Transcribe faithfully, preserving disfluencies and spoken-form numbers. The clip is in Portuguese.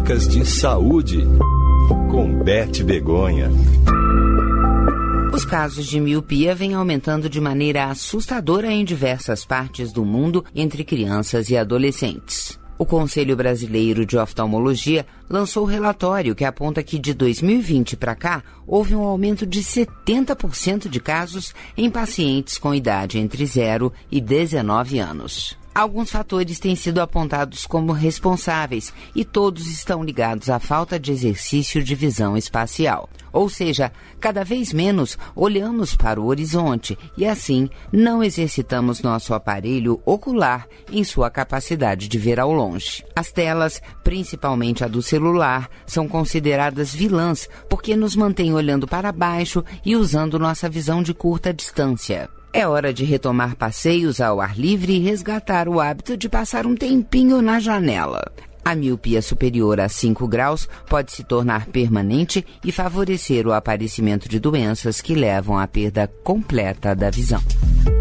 Dicas de saúde com Beth Begonha. Os casos de miopia vêm aumentando de maneira assustadora em diversas partes do mundo entre crianças e adolescentes. O Conselho Brasileiro de Oftalmologia lançou um relatório que aponta que de dois mil e vinte para cá houve um aumento de setenta por cento de casos em pacientes com idade entre zero e dezenove anos. Alguns fatores têm sido apontados como responsáveis e todos estão ligados à falta de exercício de visão espacial. Ou seja, cada vez menos olhamos para o horizonte e assim não exercitamos nosso aparelho ocular em sua capacidade de ver ao longe. As telas, principalmente a do celular, são consideradas vilãs porque nos mantêm olhando para baixo e usando nossa visão de curta distância. É hora de retomar passeios ao ar livre e resgatar o hábito de passar um tempinho na janela. A miopia superior a cinco graus pode se tornar permanente e favorecer o aparecimento de doenças que levam à perda completa da visão.